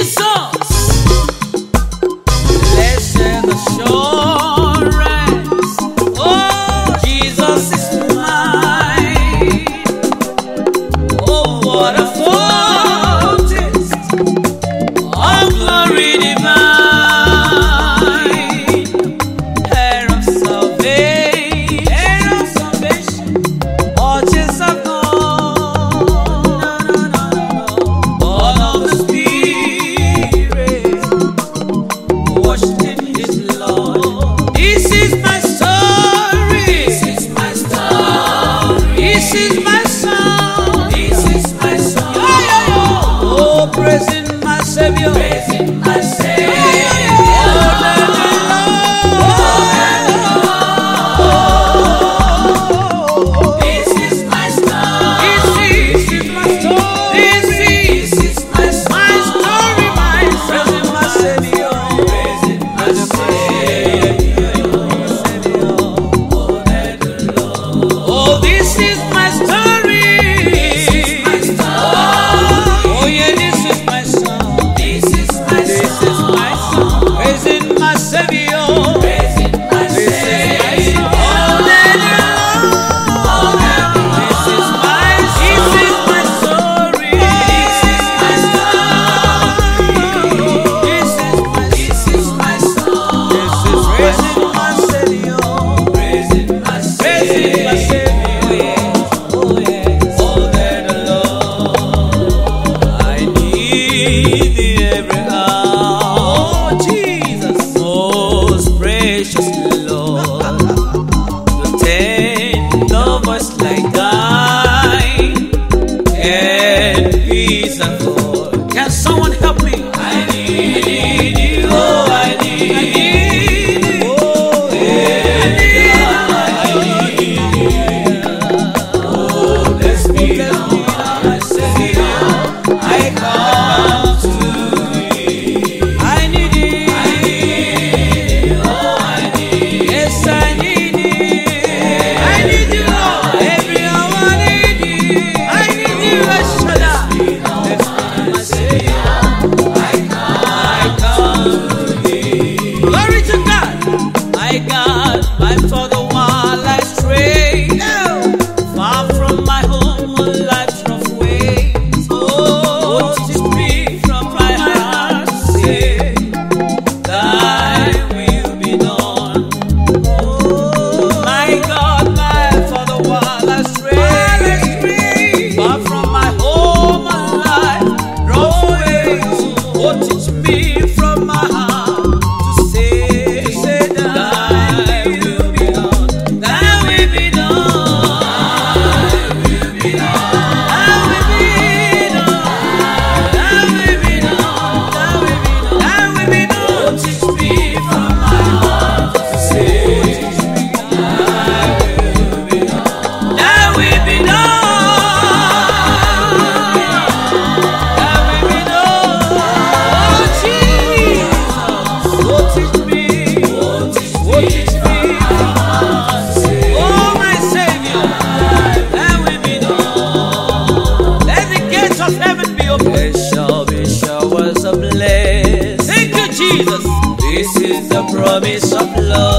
promise of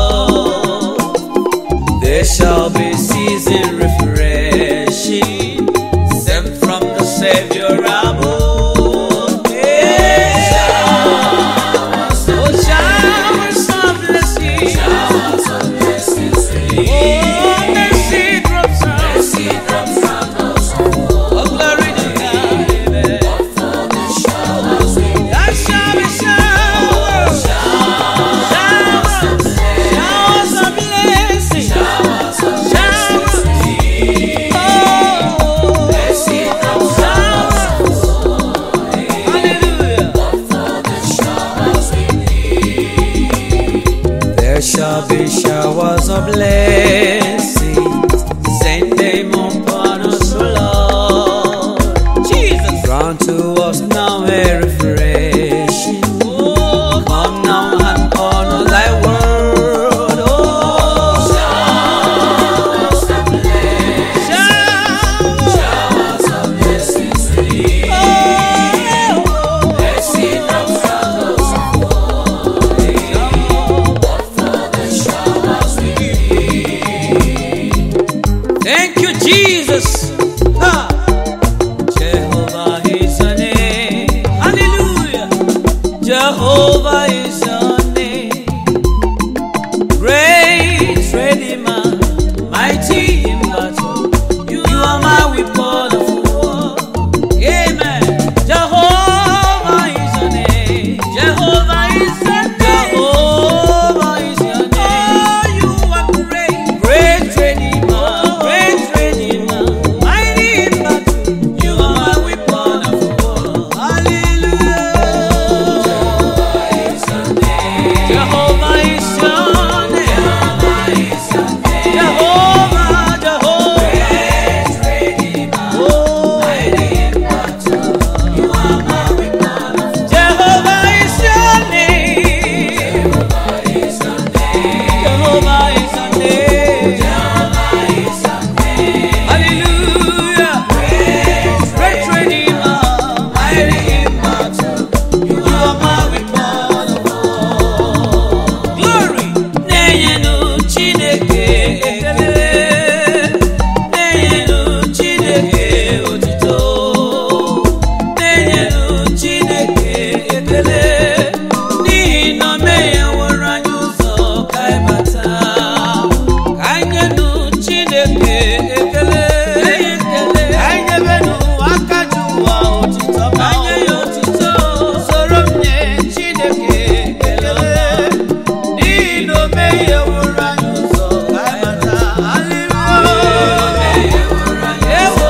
love. There shall be season refreshing, sent from the Savior above. Oh, showers of blessing, oh, mercy drops from oh, glory to God. There shall be showers of blessing, showers Jesus. Jehovah is your name. Hallelujah. Jehovah is your name. Great Redeemer, mighty in battle. You are my weapon of war. Amen. Jehovah is your name. Jehovah is your name. Jehovah is your name. Oh, you are great. Great Redeemer, mighty in battle. You are my weapon of war. Hallelujah. Jehovah is your name. Jehovah, Jehovah. Jehovah is your name. Jehovah is your name. Hallelujah. Great Redeemer, mighty in battle. You are my weapon of war. Glory. N'enyenu Chineke ekele. N'enyenu Chineke otito. N'enyenu Chineke ekele. N'ihi na o megheworo anyị ụzọ ka anyị bata. Ka anyị nyenu Chineke ekele. Ka anyị nyebenu aka ji ụwa otito. Ka anyị nye ya otito. Soro m nye Chineke ekele. N'ihi na o megheworo anyị ụzọ ka anyị bata. Hallelujah. Ewo,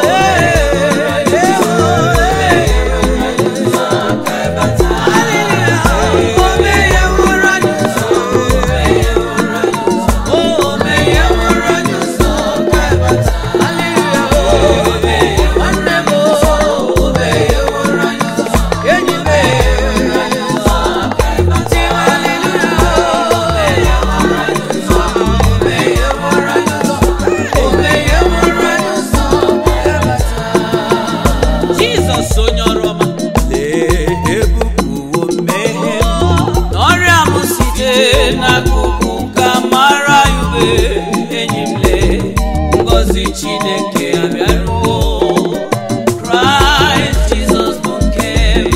Jesus onye ọrụ ọma. Lee ebubuwo mmehie m. N'ọrịa m site n'akụkụ ka mara ya ube. Enyi m lee, ngọzi Chineke abịaruo. Christ Jesus bụ nke m.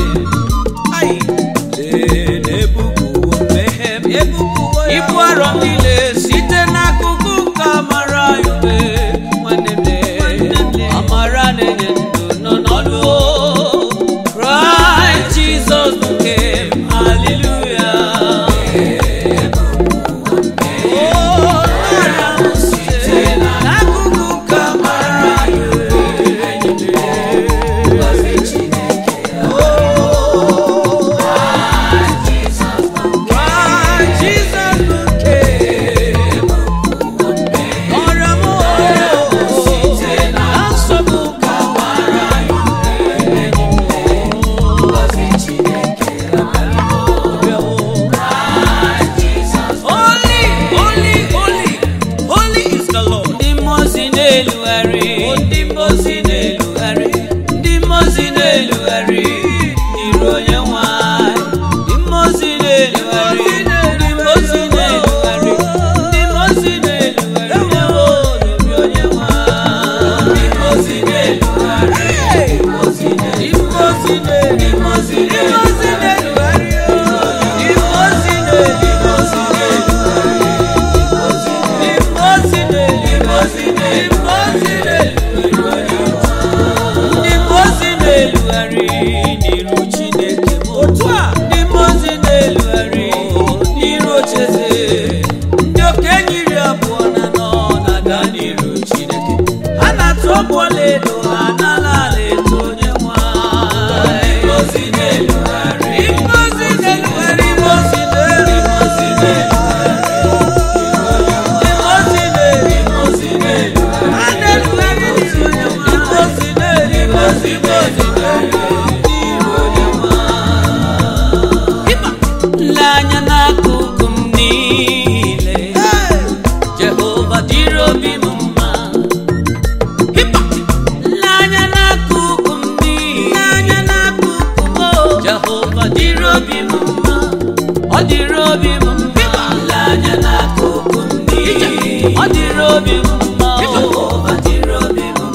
Lee ebubuwo mmehie m. Ibu arọ m niile site n'akụkụ ka mara ya ube. Nwanne m lee, amara na-enye ndụ nọ n'ọlụ. Christ Jesus bụ nke m. Hallelujah. Oh, ọrịa m site n'akụkụ ka mara ya ube. Ngọzi Chineke Christ Jesus bụ nke m. Ọrịa m site na nsogbu ka mara ya ube. Ngọzi Chineke Holy, holy, holy, holy is the Lord. Ndị mmụọ na-elugharị, ndị mmụọ na-elugharị, ndị mmụọ na-elugharị n'iru Onyenwe anyị. Ndị mmụọ na-elugharị, ndị mmụọ na-elugharị, ndị mmụọ na-elugharị ewo n'obi Onyenwe anyị. Ndị mmụọ na-elugharị, ndị mmụọ na-elugharị, ndị mmụọ na-elugharị, ndị mmụọ na-elugharị n'iru Chineke m. Otu a, ndị mmụọ na-elugharị n'iru ocheeze. Ndị okenye iri abụọ na anọ na-aga n'iru Chineke. Ha na-atụ ọgbụ ọlaedo ha n'ala ala eto Onyenwe anyị. Ndị mmụọ na-elugharị, ndị mmụọ na-elugharị, ndị mmụọ na-elugharị, ndị mmụọ na-elugharị. Ha na-elugharị n'iru Onyenwe anyị. Lee anya n'akụkụ m niile. Jehova dịrị obi m mma. Lee anya n'akụkụ m niile. Jehova dịrị obi m mma. Ọ dịrị obi m mma. Lee anya n'akụkụ m niile. Ọ dịrị obi m mma. Jehova dịrị obi m mma.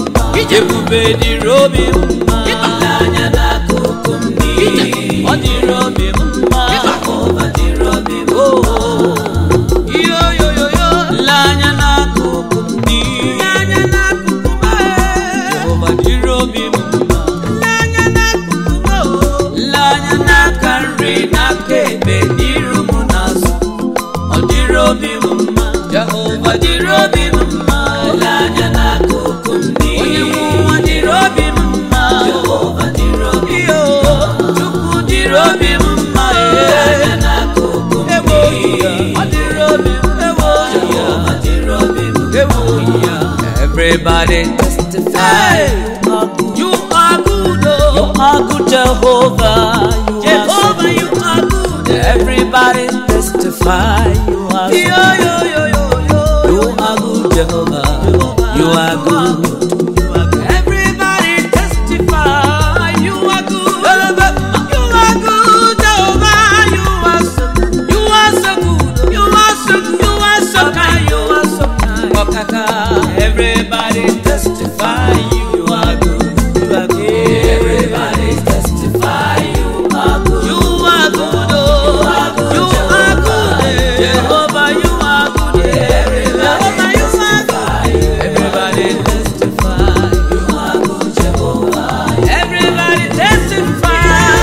ebube dịrị obi mma anya n'akụkụ m niile ọ dịrị obi mma Jehova dịrị obi mma yoyoyoyo anya n'akụkụ m niile anya n'akụkụ m Jehova dịrị obi mma anya n'akụkụ m anya n'aka nri n'aka ekpe n'iru m n'azụ ọ dịrị obi mma Jehova dịrị obi mma anya n'akụkụ m niile onye nwe ụwa dịrị obi mma Jehova dịrị obi mma Chukwu dịrị obi mma anya n'akụkụ m niile ọ dịrị obi mma Jehova dịrị obi mma everybody testify you are good oh you are good Jehovah you are good everybody testify you are good you are good Jehovah you are good everybody testify you are good you are good Jehovah you are so good you are so good you are so good you are so kind you are so kind everybody testify you are good you are good everybody testify you are good you are good oh you are good Jehovah you are good Jehovah you are good everybody testify you are good Jehovah everybody testify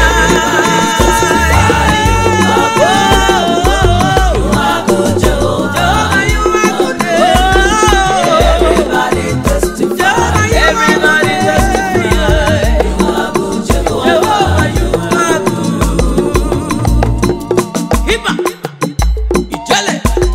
you are good Jehovah you are good everybody testify everybody testify you are good Jehovah you are good hipa ijele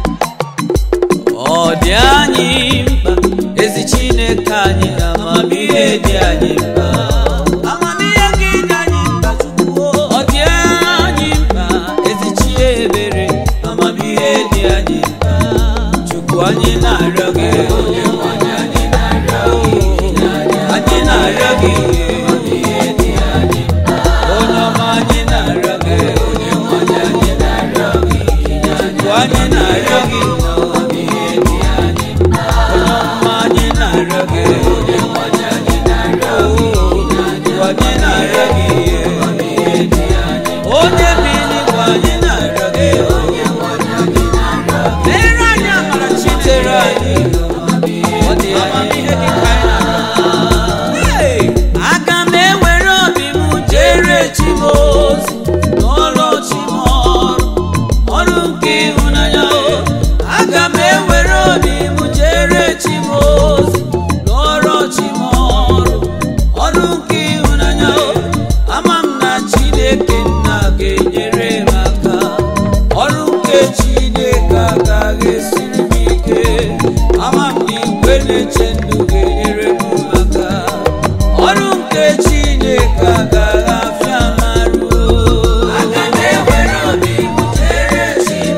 ọ dị anyị mkpa ezi Chineke anyị amamihe dị anyị mkpa amamihe gị dị anyị mkpa Chukwu ọ dị anyị mkpa ezi chi ebere amamihe dị anyị mkpa Chukwu anyị na-arịọ gị onye nwe anyị na-arịọ gị anyị na-arịọ gị amamihe dị anyị mkpa onye ọma anyị na-arịọ gị onye nwe anyị na-arịọ gị Chukwu anyị na-arịọ gị amamihe dị anyị mkpa onye ọma anyị na-arịọ gị onye nwe anyị na-arịọ gị Chukwu anyị na-arịọ gị amamihe dị anyị mkpa onye bi n'igwe anyị na-arịọ gị onye nwe anyị na-arịọ gị mere anyị amara chitere anyị ọ dị amamihe dị ka anyị na-arịọ aga m ewere obi m jere chi m ozi n'ọrụ chi m ọrụ nke ịhụnanya aga m ewere obi m jere chi m ozi n'ọrụ chi m ọrụ nke ịhụnanya ama m na Chineke nna ga-enyere m aka ọrụ nke Chineke agaghị esiri m ike ama m na igwe na-eche ndụ ga-enyere m aka ọrụ nke Chineke agaghị afịa marụ aga m ewere obi m jere chi m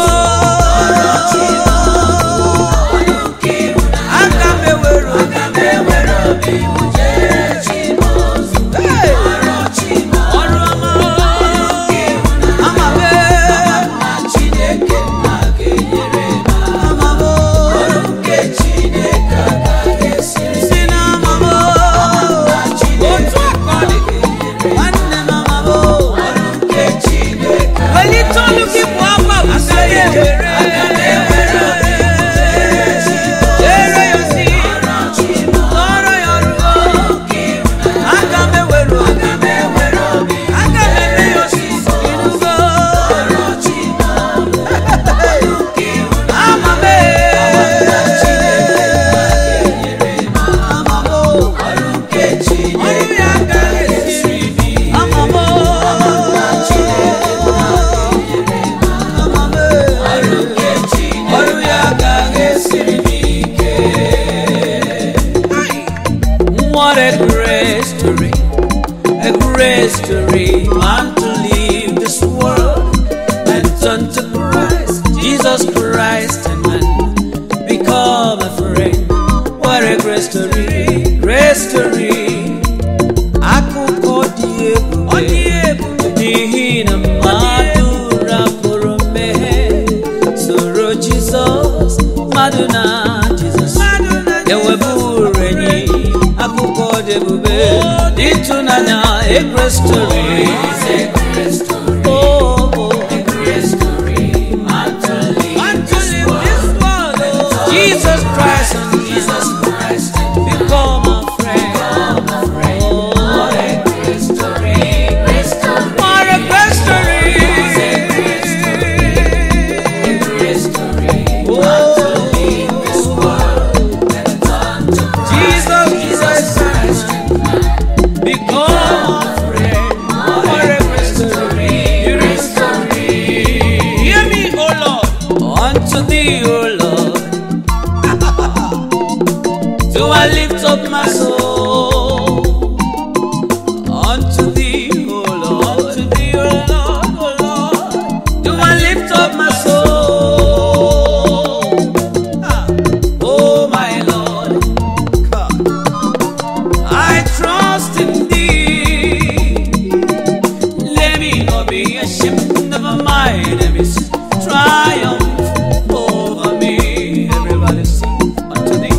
aga m ewere obi m jere chi m ọrụ ọma ama m na Chineke nna ga-enyere m ama m ọrụ nke Chineke agaghị esiri na ama m na Chineke otu aka ọ dị nwanne m ama m ọrụ nke Chineke welite olu gị bụ akwa agaghị ewere jere ya ozi n'ọrụ ya ọrụ aga m ewere obi aga m eme ya osisi inugo ama m ọrụ ya agaghị esiri ama m ọrụ ya agaghị esiri m ike what a great story man to leave this world and turn to Christ Jesus Christ and man become a friend what a great story akụkọ dị ebube n'ihi na mmadụ rapụrụ mmehie soro Jizọs mmadụ na Jizọs eweburu enyi Itunanya, a great story. Oh, a great story. Unto live this world, oh. Jesus Christ, become a friend. Oh, what a great story. What a great story. I lift up my soul unto thee, O Lord, unto thee, O Lord, O Lord. Do I lift up my soul? Oh my Lord, I trust in thee. Let me not be ashamed of my enemies. Triumph over me. Everybody sing unto thee.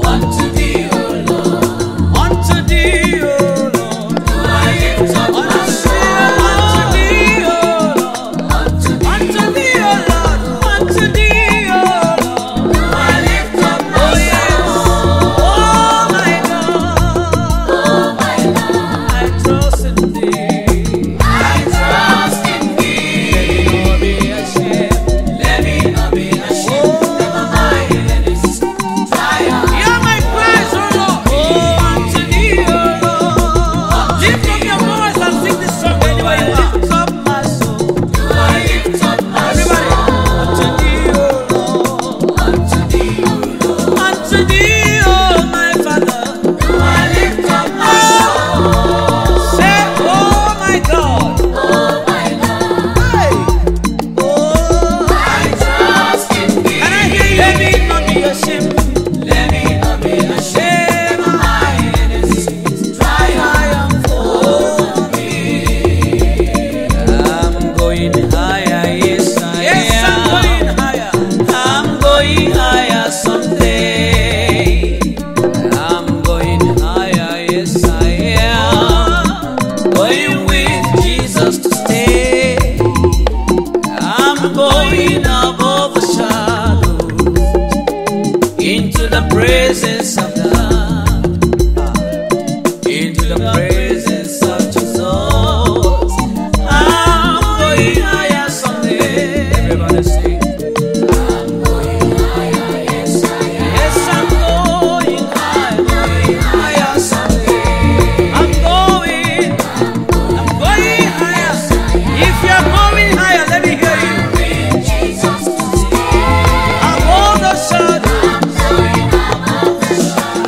Into the presence of God, into the presence of Jesus. I'm going higher someday. Everybody sing. I'm going higher, yes I am. Yes, I'm going higher someday. I'm going higher. If you're going higher, let me hear you. I'm all the shadows.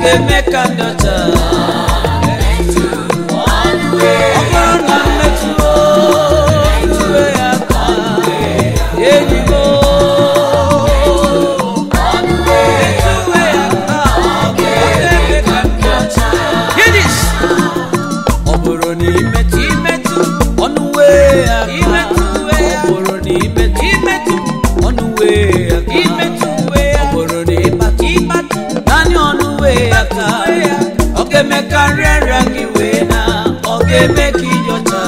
ga-eme ka ndị ọcha ọ bụrụ na mmetụ uwe ya ka enyi m ọ bụrụ na imetụ ọnụ wee ya ọ bụrụ na imetụ ọnụ wee ya ọ bụrụ na ịkpatụ naanị ọnụ wee ya ka ọ ga-eme ka nrịanrịa gị wee na ọ ga-eme ka ịdị ọcha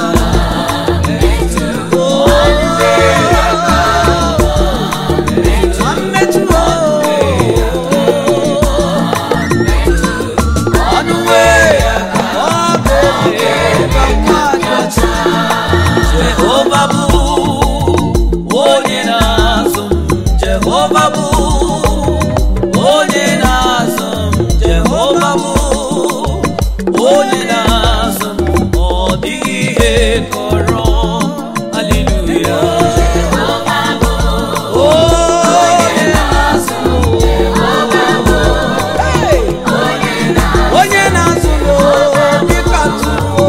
Jehova bụ onye na-azụ m, Jehova bụ onye na-azụ m, Jehova bụ onye na-azụ m, ọ dịghị ihe kọrọ. Haleluya. Jehova bụ onye na-azụ m, Jehova bụ onye na-azụ m, dịka atụrụ.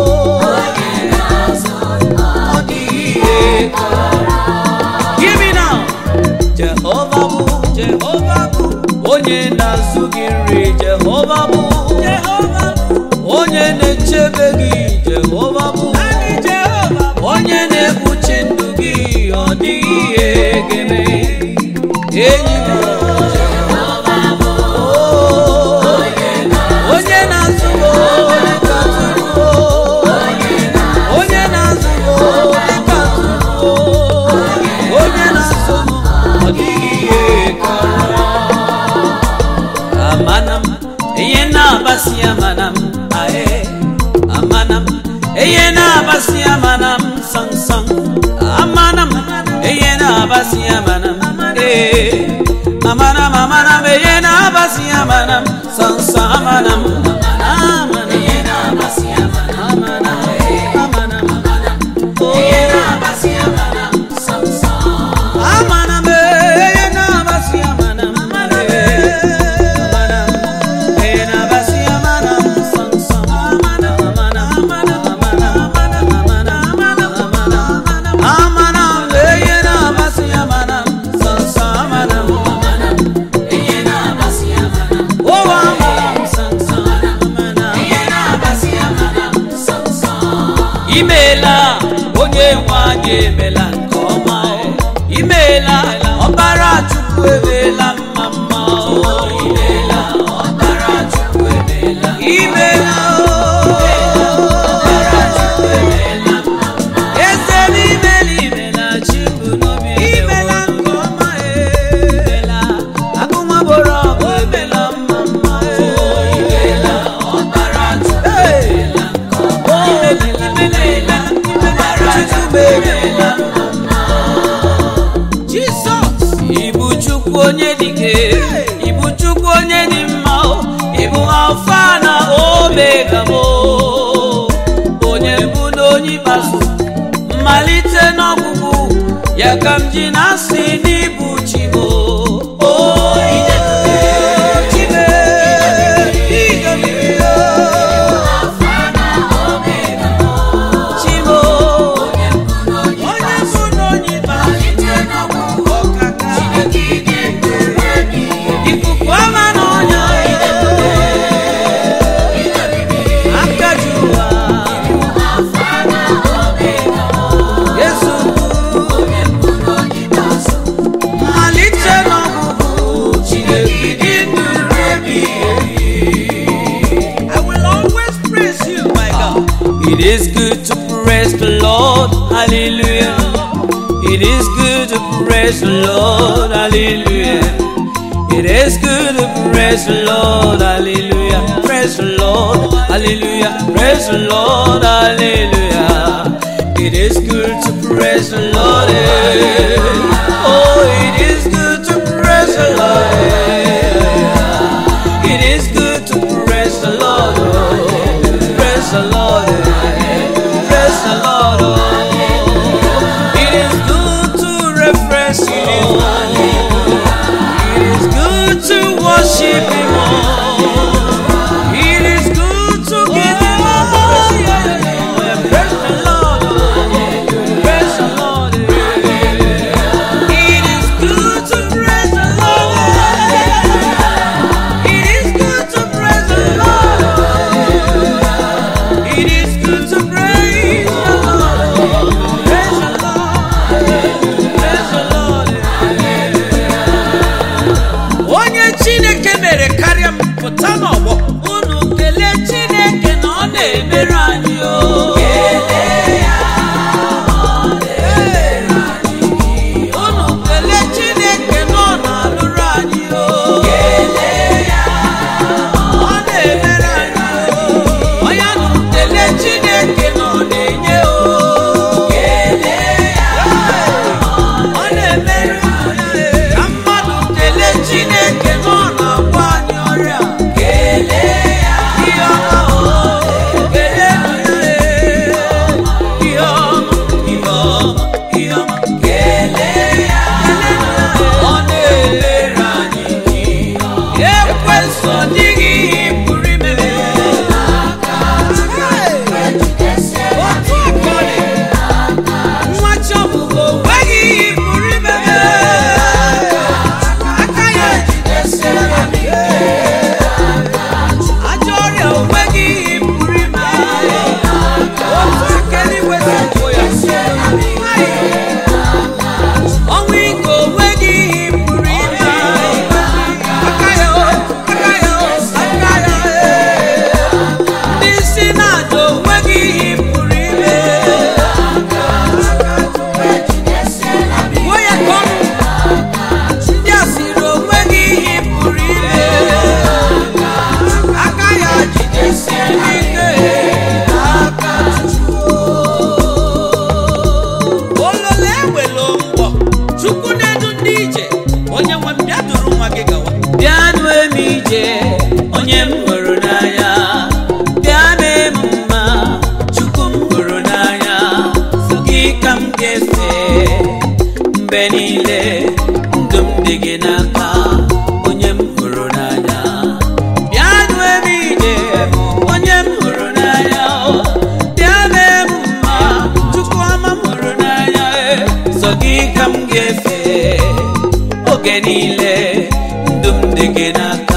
Give me now. Jehova bụ onye na-azụ gị nri, Jehova bụ onye na-echebe gị, Jehova bụ onye na-ekpuchi ndụ gị, ọ dịghị ihe ga-eme enyi m. Jehova bụ onye na-azụ m dịka atụrụ, onye na-azụ m dịka atụrụ, onye na-azụ m ọ dịghị ihe kọrọ. Amana m ihe na-abasị amana m ae, amana m ihe na-abasị amana m sansam, amana m ihe na-abasị amana m amana m ihe na-abasị amana m sansam, amana m ihe na-abasị amana m ihe na-abasị amana m sansam, amana m ihe na-abasị amana m ihe na-abasị amana m sansam, amana m ihe na-abasị amana m sansam, amana m ihe na-abasị amana m oh amana m sansam, amana ihe na-abasị amana m sansam. Imeela onye nwe anyị emela nke ọma, imeela ọbara Chukwu emeela mma mma, imeela ọbara Chukwu emeela, imeela ọbara Chukwu emeela mma mma, eze imeela Chukwu n'obi imeela nke ọma, imeela agụmaboro ọgụ emeela mma mma, imeela ọbara Chukwu emeela nke ọma, imeela ọbara Chukwu emeela mma mma. Jizọs ịbụ Chukwu onye dike, ịbụ Chukwu onye dị mma, ịbụ Alfa na Omega m, onye mbụ na onye ikpeazụ, mmalite n'ọgwụgwụ ya ka m ji na-asị n'ịbụ Chi m. It is good to praise the Lord, hallelujah. It is good to praise the Lord, hallelujah. It is good to praise the Lord, hallelujah. Praise the Lord, hallelujah. Praise the Lord, hallelujah. It is good to praise the Lord, oh, it is good to praise the Lord, it is good to praise the Lord, praise the Lord, praise the Lord, it is good to refresh you, it is good to worship Him, niile ndụ m dị gị n'aka onye m hụrụ n'anya bịa nue m ije onye m hụrụ n'anya bịa mee m mma Chukwu ọma m hụrụ n'anya sọ gị ka m ga-efe oge niile ndụ m dị gị n'aka